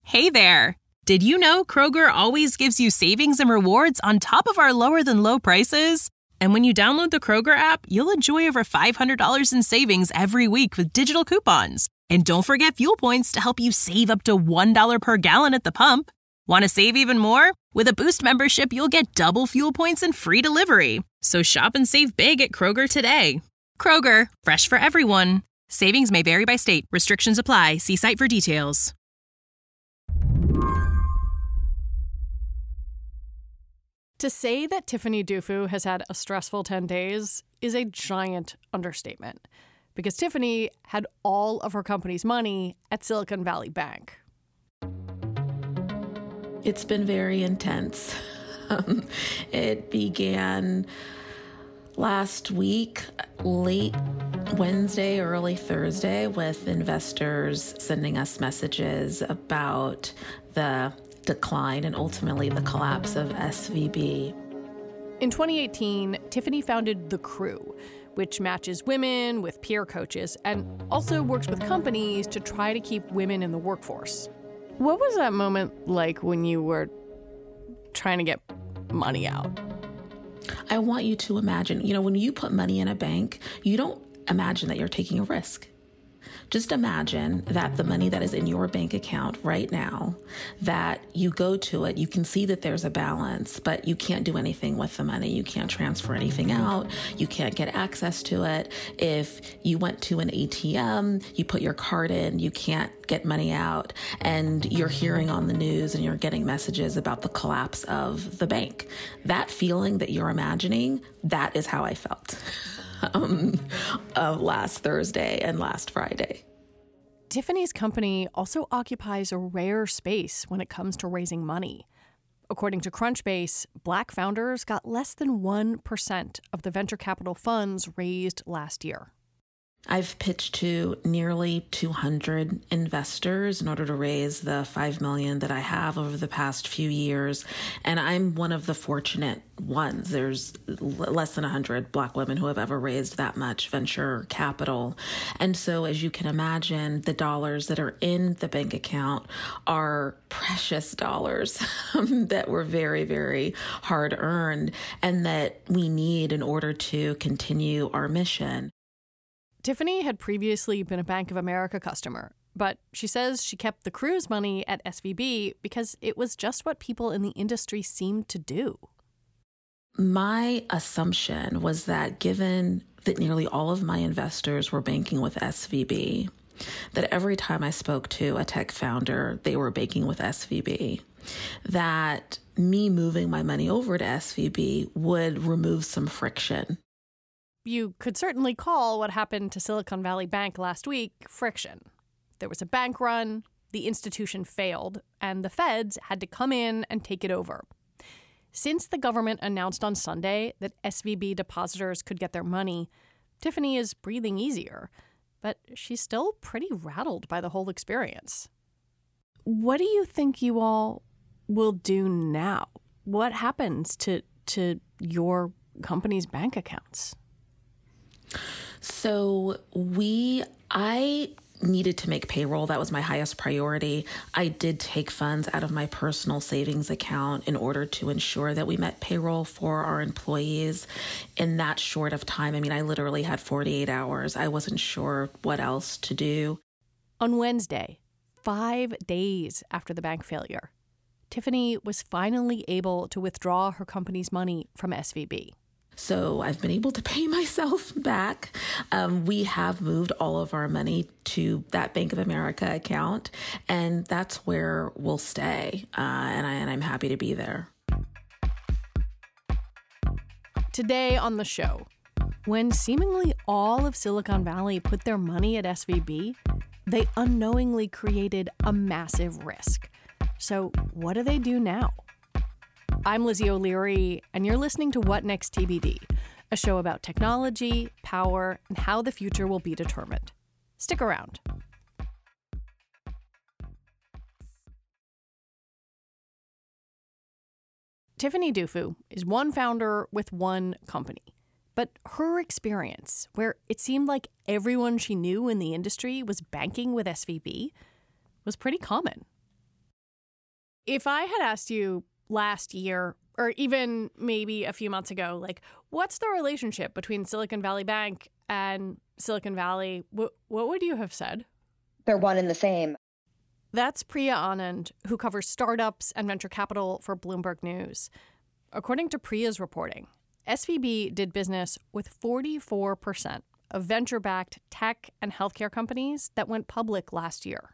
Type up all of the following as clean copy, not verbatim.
Hey there! Did you know Kroger always gives you savings and rewards on top of our lower-than-low prices? And when you download the Kroger app, you'll enjoy over $500 in savings every week with digital coupons. And don't forget fuel points to help you save up to $1 per gallon at the pump. Want to save even more? With a Boost membership, you'll get double fuel points and free delivery. So shop and save big at Kroger today. Kroger, fresh for everyone. Savings may vary by state. Restrictions apply. See site for details. To say that Tiffany Dufu has had a stressful 10 days is a giant understatement, because Tiffany had all of her company's money at Silicon Valley Bank. It's been very intense. It began last week, late Wednesday, early Thursday, with investors sending us messages about the decline and ultimately the collapse of SVB. In 2018, Tiffany founded The Crew, which matches women with peer coaches and also works with companies to try to keep women in the workforce. What was that moment like when you were trying to get money out? I want you to imagine, when you put money in a bank, you don't imagine that you're taking a risk. Just imagine that the money that is in your bank account right now, that you go to it, you can see that there's a balance, but you can't do anything with the money. You can't transfer anything out. You can't get access to it. If you went to an ATM, you put your card in, you can't get money out, and you're hearing on the news and you're getting messages about the collapse of the bank. That feeling that you're imagining, that is how I felt. Last Thursday and last Friday. Tiffany's company also occupies a rare space when it comes to raising money. According to Crunchbase, Black founders got less than 1% of the venture capital funds raised last year. I've pitched to nearly 200 investors in order to raise the $5 million that I have over the past few years. And I'm one of the fortunate ones. There's less than 100 Black women who have ever raised that much venture capital. And so, as you can imagine, the dollars that are in the bank account are precious dollars that were very, very hard earned and that we need in order to continue our mission. Tiffany had previously been a Bank of America customer, but she says she kept the Crew's money at SVB because it was just what people in the industry seemed to do. My assumption was that given that nearly all of my investors were banking with SVB, that every time I spoke to a tech founder, they were banking with SVB, that me moving my money over to SVB would remove some friction. You could certainly call what happened to Silicon Valley Bank last week friction. There was a bank run, the institution failed, and the feds had to come in and take it over. Since the government announced on Sunday that SVB depositors could get their money, Tiffany is breathing easier, but she's still pretty rattled by the whole experience. What do you think you all will do now? What happens to your company's bank accounts? So I needed to make payroll. That was my highest priority. I did take funds out of my personal savings account in order to ensure that we met payroll for our employees in that short of time. I mean, I literally had 48 hours. I wasn't sure what else to do. On Wednesday, 5 days after the bank failure, Tiffany was finally able to withdraw her company's money from SVB. So I've been able to pay myself back. We have moved all of our money to that Bank of America account, and that's where we'll stay. And I'm happy to be there. Today on the show, when seemingly all of Silicon Valley put their money at SVB, they unknowingly created a massive risk. So what do they do now? I'm Lizzie O'Leary, and you're listening to What Next TBD, a show about technology, power, and how the future will be determined. Stick around. Tiffany Dufu is one founder with one company. But her experience, where it seemed like everyone she knew in the industry was banking with SVB, was pretty common. If I had asked you last year, or even maybe a few months ago, like, what's the relationship between Silicon Valley Bank and Silicon Valley, what would you have said? They're one and the same. That's Priya Anand, who covers startups and venture capital for Bloomberg News. According to Priya's reporting, SVB did business with 44% of venture-backed tech and healthcare companies that went public last year.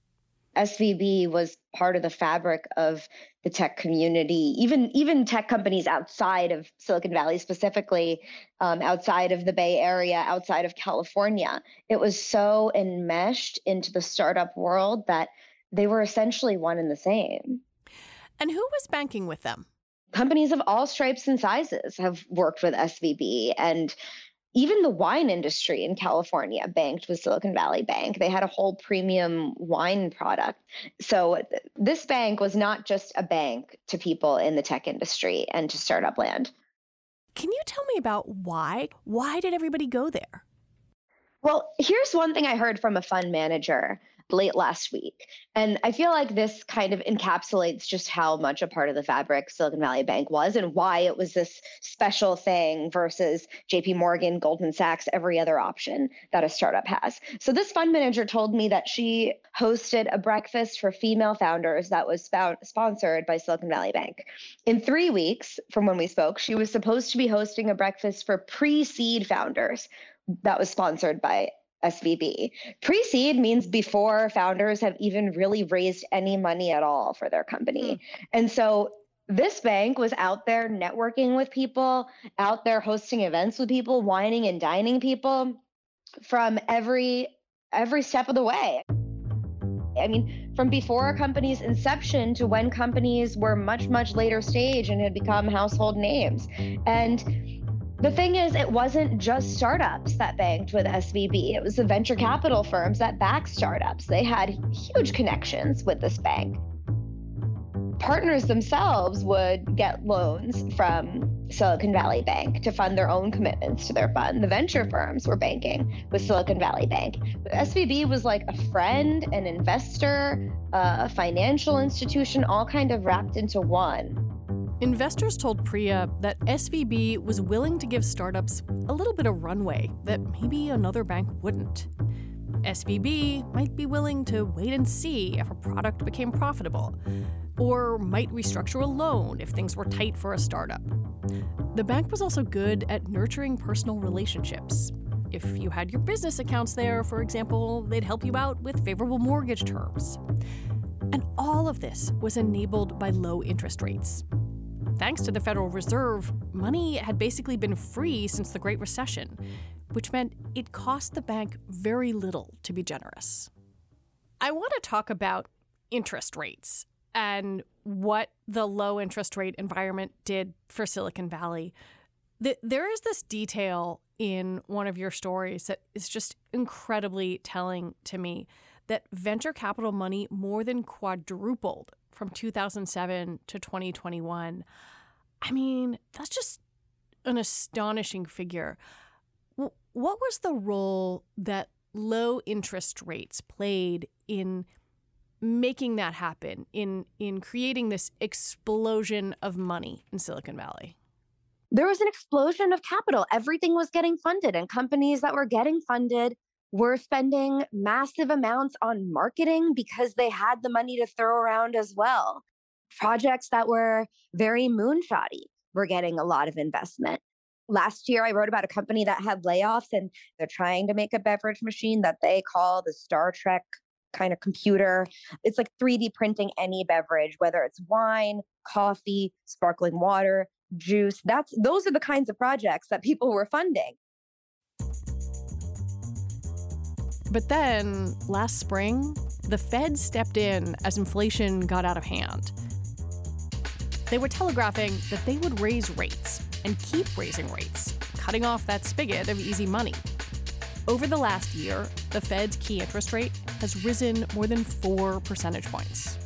SVB was part of the fabric of the tech community, even tech companies outside of Silicon Valley, specifically outside of the Bay Area, outside of California. It was so enmeshed into the startup world that they were essentially one and the same. And who was banking with them? Companies of all stripes and sizes have worked with SVB, and even the wine industry in California banked with Silicon Valley Bank. They had a whole premium wine product. So this bank was not just a bank to people in the tech industry and to startup land. Can you tell me about why? Why did everybody go there? Well, here's one thing I heard from a fund manager late last week. And I feel like this kind of encapsulates just how much a part of the fabric Silicon Valley Bank was and why it was this special thing versus JP Morgan, Goldman Sachs, every other option that a startup has. So this fund manager told me that she hosted a breakfast for female founders that was sponsored by Silicon Valley Bank. In 3 weeks from when we spoke, she was supposed to be hosting a breakfast for pre-seed founders that was sponsored by SVB. Pre-seed means before founders have even really raised any money at all for their company. And so this bank was out there networking with people, out there hosting events with people, wining and dining people from every step of the way. I mean, from before a company's inception to when companies were much, much later stage and had become household names. And the thing is, it wasn't just startups that banked with SVB. It was the venture capital firms that backed startups. They had huge connections with this bank. Partners themselves would get loans from Silicon Valley Bank to fund their own commitments to their fund. The venture firms were banking with Silicon Valley Bank. SVB was like a friend, an investor, a financial institution, all kind of wrapped into one. Investors told Priya that SVB was willing to give startups a little bit of runway that maybe another bank wouldn't. SVB might be willing to wait and see if a product became profitable, or might restructure a loan if things were tight for a startup. The bank was also good at nurturing personal relationships. If you had your business accounts there, for example, they'd help you out with favorable mortgage terms. And all of this was enabled by low interest rates. Thanks to the Federal Reserve, money had basically been free since the Great Recession, which meant it cost the bank very little to be generous. I want to talk about interest rates and what the low interest rate environment did for Silicon Valley. There is this detail in one of your stories that is just incredibly telling to me, that venture capital money more than quadrupled from 2007 to 2021. I mean, that's just an astonishing figure. What was the role that low interest rates played in making that happen, in creating this explosion of money in Silicon Valley? There was an explosion of capital. Everything was getting funded, and companies that were getting funded were spending massive amounts on marketing because they had the money to throw around as well. Projects that were very moonshotty were getting a lot of investment. Last year, I wrote about a company that had layoffs, and they're trying to make a beverage machine that they call the Star Trek kind of computer. It's like 3D printing any beverage, whether it's wine, coffee, sparkling water, juice. Those are the kinds of projects that people were funding. But then, last spring, the Fed stepped in as inflation got out of hand. They were telegraphing that they would raise rates and keep raising rates, cutting off that spigot of easy money. Over the last year, the Fed's key interest rate has risen more than 4 percentage points.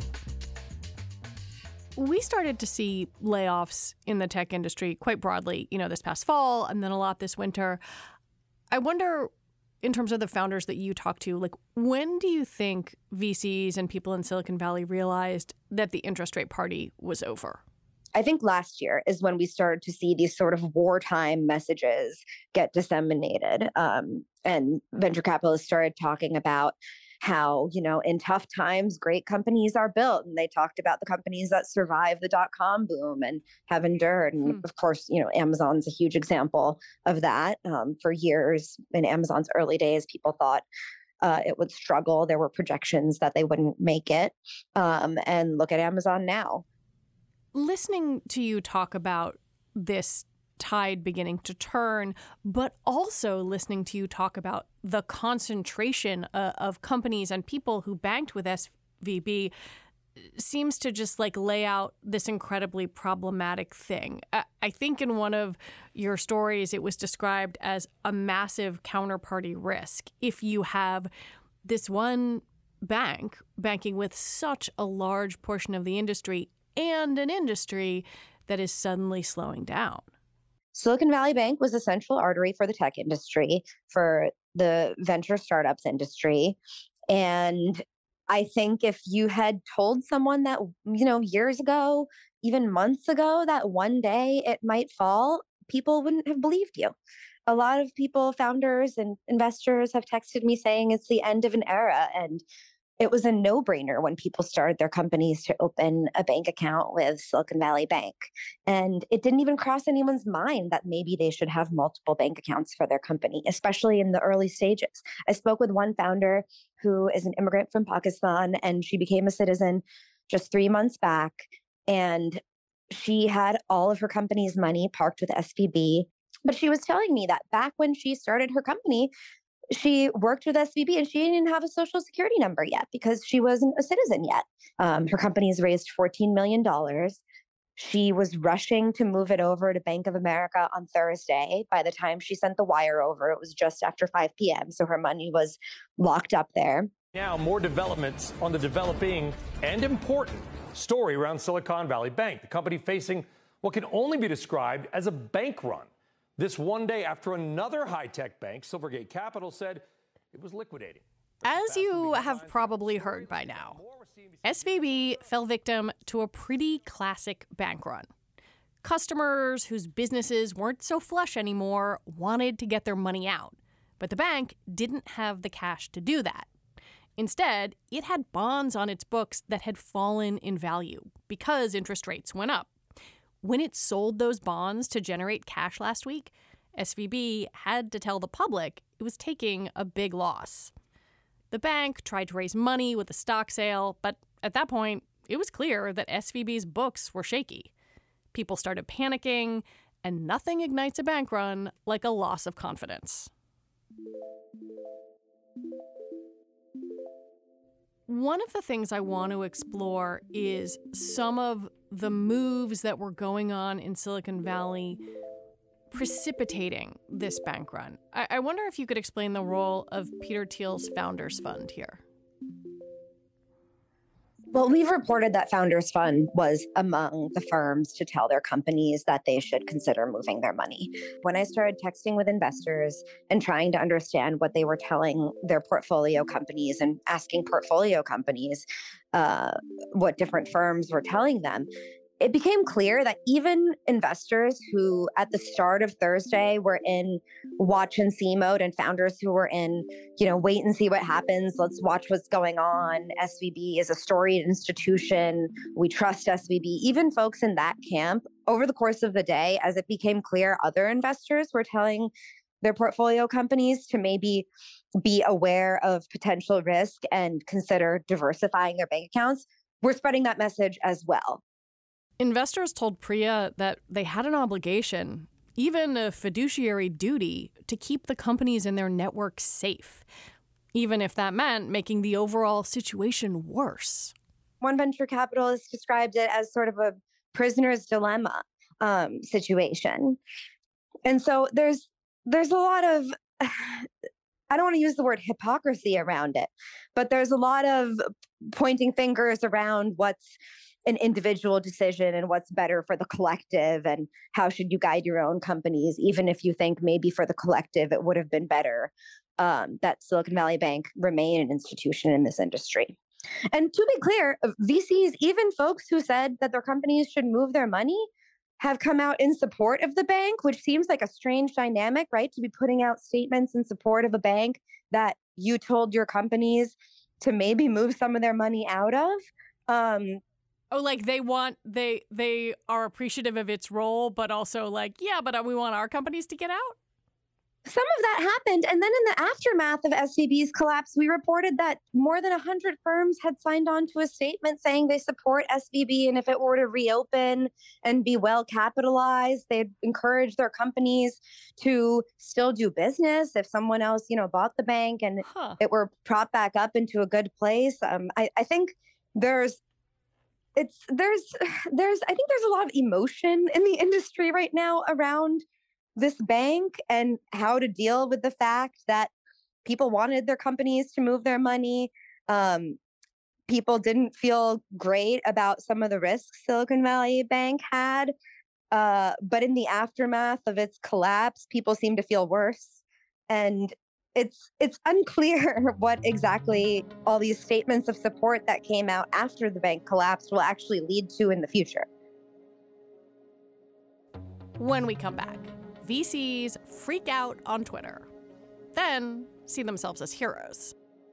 We started to see layoffs in the tech industry quite broadly, this past fall and then a lot this winter. I wonder, in terms of the founders that you talk to, like, when do you think VCs and people in Silicon Valley realized that the interest rate party was over? I think last year is when we started to see these sort of wartime messages get disseminated. And venture capitalists started talking about how, in tough times, great companies are built. And they talked about the companies that survived the dot-com boom and have endured. And of course, Amazon's a huge example of that. For years in Amazon's early days, people thought it would struggle. There were projections that they wouldn't make it. And look at Amazon now. Listening to you talk about this tide beginning to turn, but also listening to you talk about the concentration of companies and people who banked with SVB seems to just lay out this incredibly problematic thing. I think in one of your stories, it was described as a massive counterparty risk. If you have this one bank banking with such a large portion of the industry and an industry that is suddenly slowing down. Silicon Valley Bank was a central artery for the tech industry, for the venture startups industry. And I think if you had told someone that, years ago, even months ago, that one day it might fall, people wouldn't have believed you. A lot of people, founders and investors, have texted me saying it's the end of an era. And it was a no-brainer when people started their companies to open a bank account with Silicon Valley Bank. And it didn't even cross anyone's mind that maybe they should have multiple bank accounts for their company, especially in the early stages. I spoke with one founder who is an immigrant from Pakistan, and she became a citizen just 3 months back. And she had all of her company's money parked with SVB. But she was telling me that back when she started her company, she worked with SVB and she didn't have a social security number yet because she wasn't a citizen yet. Her company's raised $14 million. She was rushing to move it over to Bank of America on Thursday. By the time she sent the wire over, it was just after 5 p.m. So her money was locked up there. Now, more developments on the developing and important story around Silicon Valley Bank, the company facing what can only be described as a bank run. This one day after another high-tech bank, Silvergate Capital, said it was liquidating. As you have probably heard by now, SVB fell victim to a pretty classic bank run. Customers whose businesses weren't so flush anymore wanted to get their money out, but the bank didn't have the cash to do that. Instead, it had bonds on its books that had fallen in value because interest rates went up. When it sold those bonds to generate cash last week, SVB had to tell the public it was taking a big loss. The bank tried to raise money with a stock sale, but at that point, it was clear that SVB's books were shaky. People started panicking, and nothing ignites a bank run like a loss of confidence. One of the things I want to explore is some of the moves that were going on in Silicon Valley precipitating this bank run. I wonder if you could explain the role of Peter Thiel's Founders Fund here. Well, we've reported that Founders Fund was among the firms to tell their companies that they should consider moving their money. When I started texting with investors and trying to understand what they were telling their portfolio companies and asking portfolio companies what different firms were telling them, it became clear that even investors who at the start of Thursday were in watch and see mode, and founders who were in, wait and see what happens, let's watch what's going on. SVB is a storied institution. We trust SVB. Even folks in that camp, over the course of the day, as it became clear other investors were telling their portfolio companies to maybe be aware of potential risk and consider diversifying their bank accounts, we're spreading that message as well. Investors told Priya that they had an obligation, even a fiduciary duty, to keep the companies in their network safe, even if that meant making the overall situation worse. One venture capitalist described it as sort of a prisoner's dilemma situation. And so there's a lot of, I don't want to use the word hypocrisy around it, but there's a lot of pointing fingers around what's an individual decision and what's better for the collective and how should you guide your own companies, even if you think maybe for the collective it would have been better that Silicon Valley Bank remain an institution in this industry. And to be clear, VCs, even folks who said that their companies should move their money, have come out in support of the bank, which seems like a strange dynamic, right? To be putting out statements in support of a bank that you told your companies to maybe move some of their money out of. Like they are appreciative of its role, but also like, yeah, but we want our companies to get out? Some of that happened. And then in the aftermath of SVB's collapse, we reported that more than 100 firms had signed on to a statement saying they support SVB. And if it were to reopen and be well capitalized, they'd encourage their companies to still do business if someone else, bought the bank and it were propped back up into a good place. I think there's a lot of emotion in the industry right now around this bank and how to deal with the fact that people wanted their companies to move their money. People didn't feel great about some of the risks Silicon Valley Bank had. But in the aftermath of its collapse, people seem to feel worse. And it's unclear what exactly all these statements of support that came out after the bank collapsed will actually lead to in the future. When we come back, VCs freak out on Twitter, then see themselves as heroes.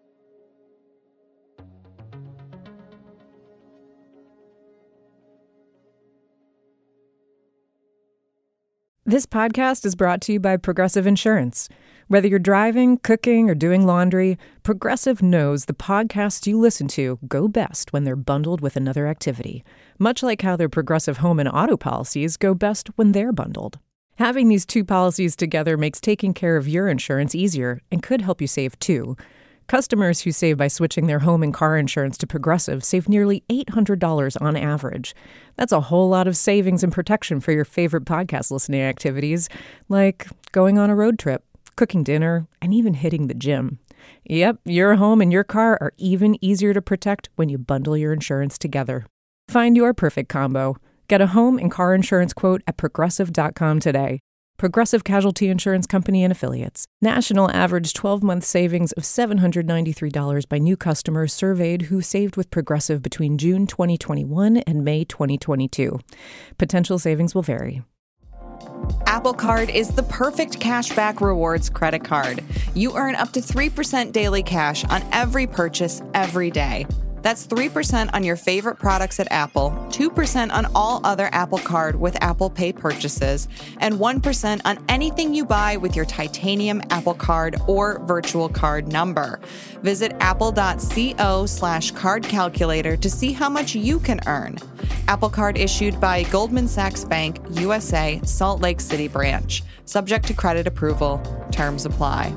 This podcast is brought to you by Progressive Insurance. Whether you're driving, cooking, or doing laundry, Progressive knows the podcasts you listen to go best when they're bundled with another activity, much like how their Progressive home and auto policies go best when they're bundled. Having these two policies together makes taking care of your insurance easier and could help you save too. Customers who save by switching their home and car insurance to Progressive save nearly $800 on average. That's a whole lot of savings and protection for your favorite podcast listening activities, like going on a road trip, cooking dinner, and even hitting the gym. Yep, your home and your car are even easier to protect when you bundle your insurance together. Find your perfect combo. Get a home and car insurance quote at Progressive.com today. Progressive Casualty Insurance Company and Affiliates. National average 12-month savings of $793 by new customers surveyed who saved with Progressive between June 2021 and May 2022. Potential savings will vary. Apple Card is the perfect cashback rewards credit card. You earn up to 3% daily cash on every purchase every day. That's 3% on your favorite products at Apple, 2% on all other Apple Card with Apple Pay purchases, and 1% on anything you buy with your titanium Apple Card or virtual card number. Visit apple.co/card calculator to see how much you can earn. Apple Card issued by Goldman Sachs Bank, USA, Salt Lake City branch. Subject to credit approval. Terms apply.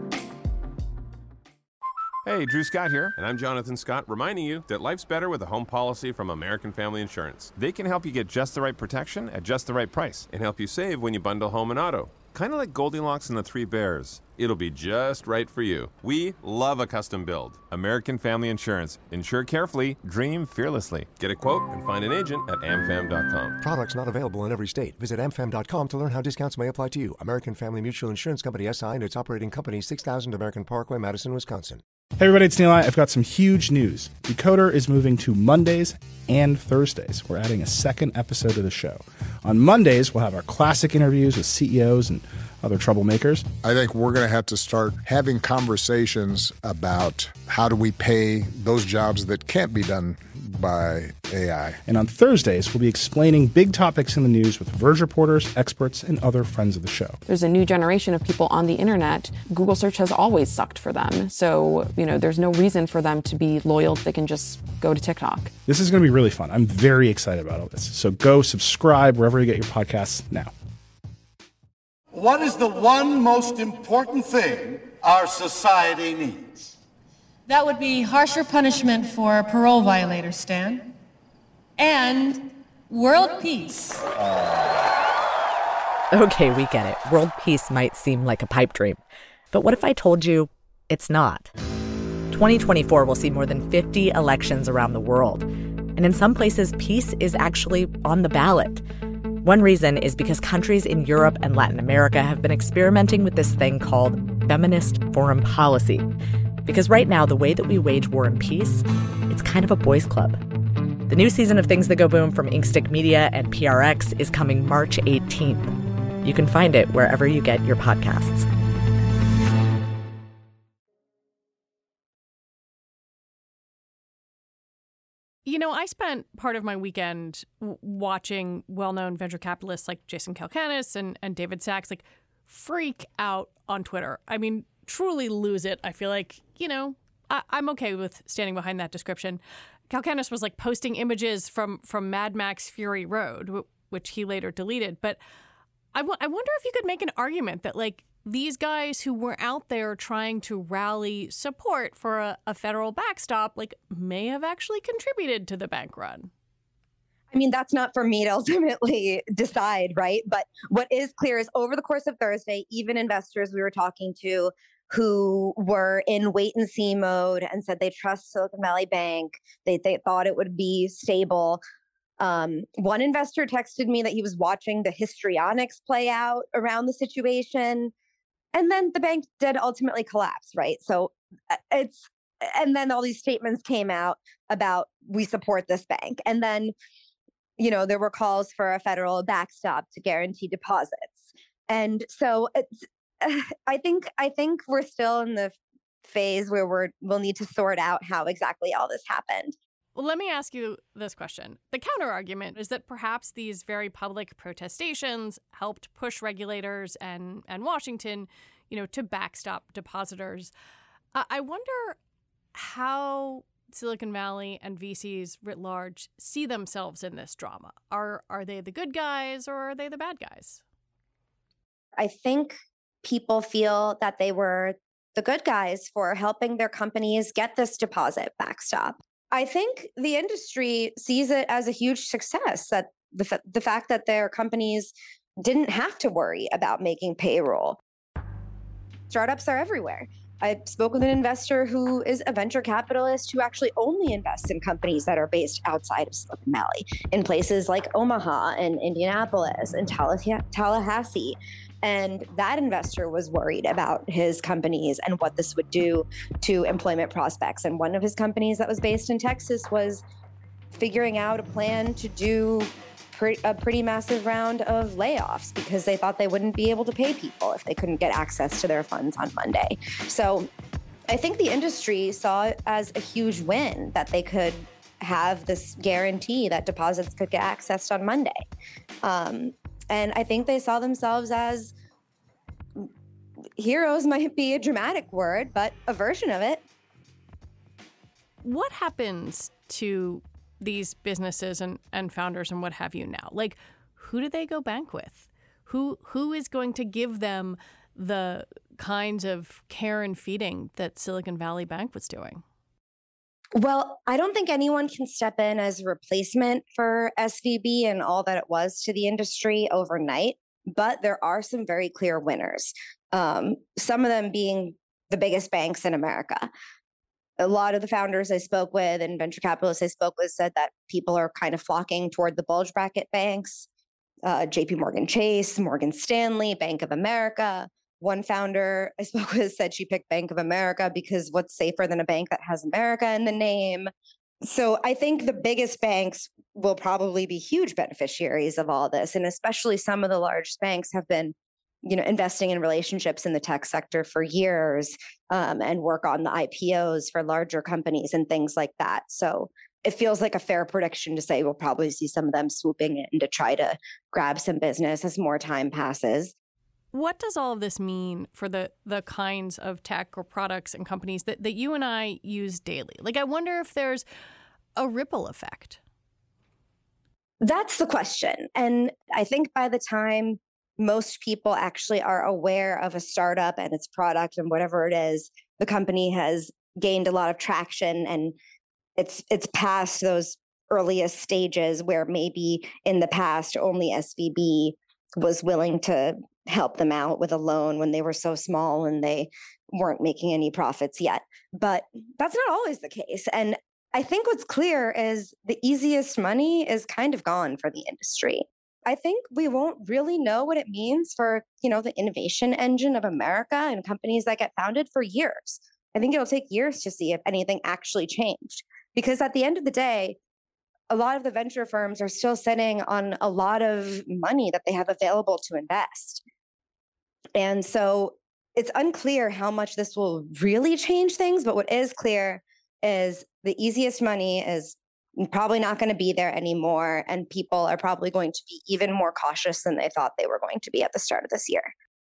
Hey, Drew Scott here, and I'm Jonathan Scott, reminding you that life's better with a home policy from American Family Insurance. They can help you get just the right protection at just the right price and help you save when you bundle home and auto. Kind of like Goldilocks and the Three Bears. It'll be just right for you. We love a custom build. American Family Insurance. Insure carefully, dream fearlessly. Get a quote and find an agent at amfam.com. Products not available in every state. Visit amfam.com to learn how discounts may apply to you. American Family Mutual Insurance Company SI and its operating company 6000 American Parkway, Madison, Wisconsin. Hey everybody, it's Neil. I've got some huge news. Decoder is moving to Mondays and Thursdays. We're adding a second episode to the show. On Mondays, we'll have our classic interviews with CEOs and other troublemakers. I think we're going to have to start having conversations about how do we pay those jobs that can't be done by AI. And on Thursdays, we'll be explaining big topics in the news with Verge reporters, experts, and other friends of the show. There's a new generation of people on the internet. Google search has always sucked for them. So, there's no reason for them to be loyal. They can just go to TikTok. This is going to be really fun. I'm very excited about all this. So go subscribe wherever you get your podcasts now. What is the one most important thing our society needs? That would be harsher punishment for parole violators, Stan. And world peace. Okay, we get it. World peace might seem like a pipe dream. But what if I told you it's not? 2024 will see more than 50 elections around the world. And in some places, peace is actually on the ballot. One reason is because countries in Europe and Latin America have been experimenting with this thing called feminist foreign policy. Because right now, the way that we wage war and peace, it's kind of a boys' club. The new season of Things That Go Boom from Inkstick Media and PRX is coming March 18th. You can find it wherever you get your podcasts. You know, I spent part of my weekend watching well-known venture capitalists like Jason Calacanis and David Sachs freak out on Twitter. I mean, truly lose it. I feel like, I'm okay with standing behind that description. Calacanis was posting images from Mad Max Fury Road, which he later deleted. But I wonder if you could make an argument that these guys who were out there trying to rally support for a federal backstop may have actually contributed to the bank run. I mean, that's not for me to ultimately decide, right? But what is clear is over the course of Thursday, even investors we were talking to who were in wait and see mode and said they trust Silicon Valley Bank, they thought it would be stable. One investor texted me that he was watching the histrionics play out around the situation. And then the bank did ultimately collapse, right? So and then all these statements came out about we support this bank. And then, there were calls for a federal backstop to guarantee deposits. And so I think we're still in the phase where we'll need to sort out how exactly all this happened. Well, let me ask you this question. The counter argument is that perhaps these very public protestations helped push regulators and Washington, to backstop depositors. I wonder how Silicon Valley and VCs writ large see themselves in this drama. Are they the good guys or are they the bad guys? I think people feel that they were the good guys for helping their companies get this deposit backstop. I think the industry sees it as a huge success that the fact that their companies didn't have to worry about making payroll. Startups are everywhere. I spoke with an investor who is a venture capitalist who actually only invests in companies that are based outside of Silicon Valley, in places like Omaha and Indianapolis and Tallahassee. And that investor was worried about his companies and what this would do to employment prospects. And one of his companies that was based in Texas was figuring out a plan to do a pretty massive round of layoffs because they thought they wouldn't be able to pay people if they couldn't get access to their funds on Monday. So I think the industry saw it as a huge win that they could have this guarantee that deposits could get accessed on Monday. And I think they saw themselves as heroes, might be a dramatic word, but a version of it. What happens to these businesses and founders and what have you now? Who do they go bank with? Who is going to give them the kinds of care and feeding that Silicon Valley Bank was doing? Well, I don't think anyone can step in as a replacement for SVB and all that it was to the industry overnight, but there are some very clear winners. Some of them being the biggest banks in America. A lot of the founders I spoke with and venture capitalists I spoke with said that people are kind of flocking toward the bulge bracket banks, JP Morgan Chase, Morgan Stanley, Bank of America. One founder I spoke with said she picked Bank of America because what's safer than a bank that has America in the name? So I think the biggest banks will probably be huge beneficiaries of all this. And especially some of the large banks have been, investing in relationships in the tech sector for years and work on the IPOs for larger companies and things like that. So it feels like a fair prediction to say we'll probably see some of them swooping in to try to grab some business as more time passes. What does all of this mean for the kinds of tech or products and companies that you and I use daily? I wonder if there's a ripple effect. That's the question. And I think by the time most people actually are aware of a startup and its product and whatever it is, the company has gained a lot of traction and it's past those earliest stages where maybe in the past only SVB was willing to help them out with a loan when they were so small and they weren't making any profits yet. But that's not always the case. And I think what's clear is the easiest money is kind of gone for the industry. I think we won't really know what it means for, the innovation engine of America and companies that get founded for years. I think it'll take years to see if anything actually changed. Because at the end of the day, a lot of the venture firms are still sitting on a lot of money that they have available to invest. And so it's unclear how much this will really change things. But what is clear is the easiest money is probably not going to be there anymore. And people are probably going to be even more cautious than they thought they were going to be at the start of this year.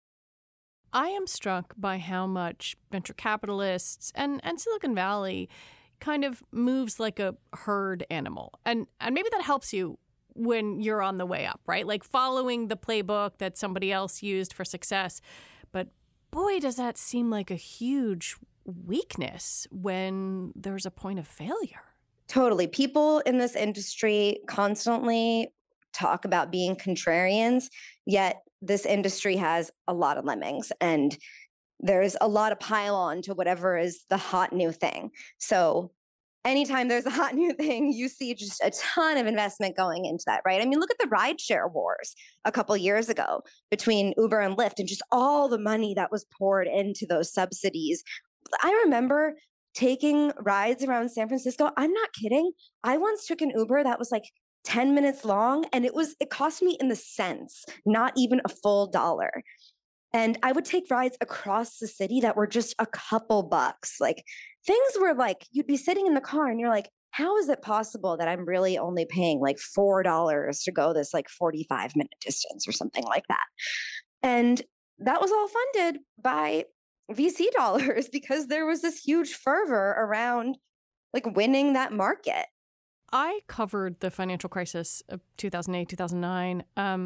I am struck by how much venture capitalists and Silicon Valley kind of moves like a herd animal. And maybe that helps you when you're on the way up, right? Like following the playbook that somebody else used for success. But boy, does that seem like a huge weakness when there's a point of failure. Totally. People in this industry constantly talk about being contrarians, yet this industry has a lot of lemmings and there's a lot of pile on to whatever is the hot new thing. So anytime there's a hot new thing, you see just a ton of investment going into that, right? I mean, look at the rideshare wars a couple years ago between Uber and Lyft and just all the money that was poured into those subsidies. I remember taking rides around San Francisco. I'm not kidding. I once took an Uber that was like 10 minutes long and it cost me in the cents, not even a full $1. And I would take rides across the city that were just a couple bucks. Like things were like, you'd be sitting in the car and you're like, how is it possible that I'm really only paying like $4 to go this like 45-minute distance or something like that? And that was all funded by VC dollars because there was this huge fervor around like winning that market. I covered the financial crisis of 2008, 2009.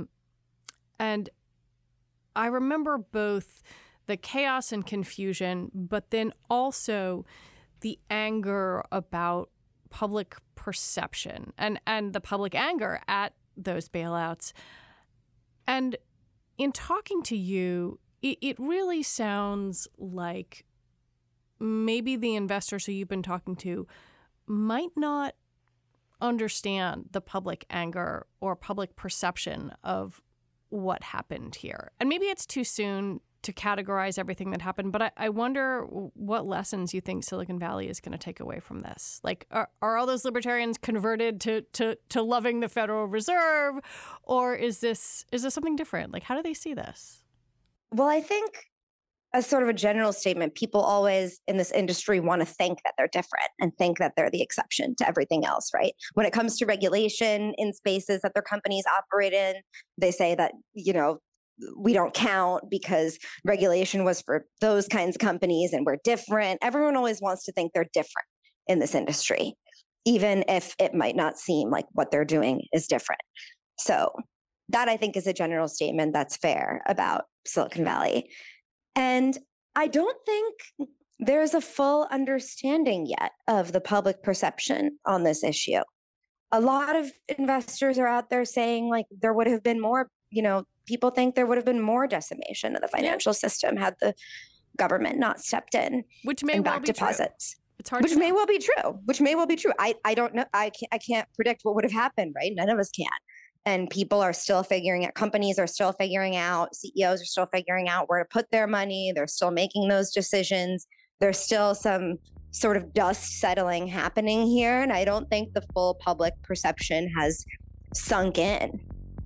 And I remember both the chaos and confusion, but then also the anger about public perception and the public anger at those bailouts. And in talking to you, it really sounds like maybe the investors who you've been talking to might not understand the public anger or public perception of what happened here. And maybe it's too soon to categorize everything that happened, but I wonder what lessons you think Silicon Valley is going to take away from this. Like, are all those libertarians converted to loving the Federal Reserve, or is this something different? Like, how do they see this? Well, I think as sort of a general statement, people always in this industry want to think that they're different and think that they're the exception to everything else, right? When it comes to regulation in spaces that their companies operate in, they say that, we don't count because regulation was for those kinds of companies and we're different. Everyone always wants to think they're different in this industry, even if it might not seem like what they're doing is different. So that, I think, is a general statement that's fair about Silicon Valley. And I don't think there's a full understanding yet of the public perception on this issue. A lot of investors are out there saying like there would have been more, people think there would have been more decimation of the financial system had the government not stepped in. Which may well be deposits. True. It's hard. Which may well be true. I don't know. I can't predict what would have happened, right? None of us can. And people are still figuring out, companies are still figuring out, CEOs are still figuring out where to put their money. They're still making those decisions. There's still some sort of dust settling happening here. And I don't think the full public perception has sunk in.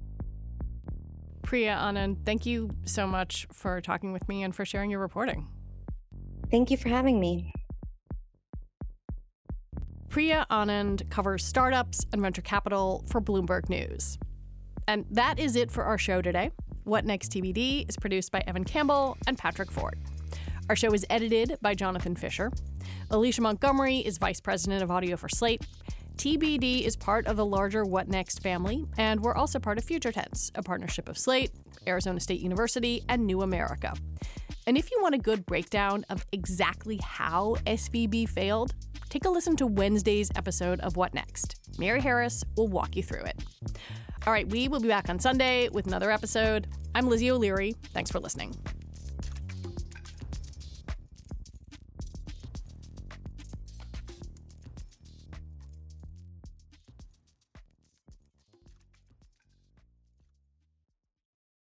Priya Anand, thank you so much for talking with me and for sharing your reporting. Thank you for having me. Priya Anand covers startups and venture capital for Bloomberg News. And that is it for our show today. What Next TBD is produced by Evan Campbell and Patrick Ford. Our show is edited by Jonathan Fisher. Alicia Montgomery is vice president of audio for Slate. TBD is part of the larger What Next family, and we're also part of Future Tense, a partnership of Slate, Arizona State University, and New America. And if you want a good breakdown of exactly how SVB failed, take a listen to Wednesday's episode of What Next. Mary Harris will walk you through it. All right, we will be back on Sunday with another episode. I'm Lizzie O'Leary. Thanks for listening.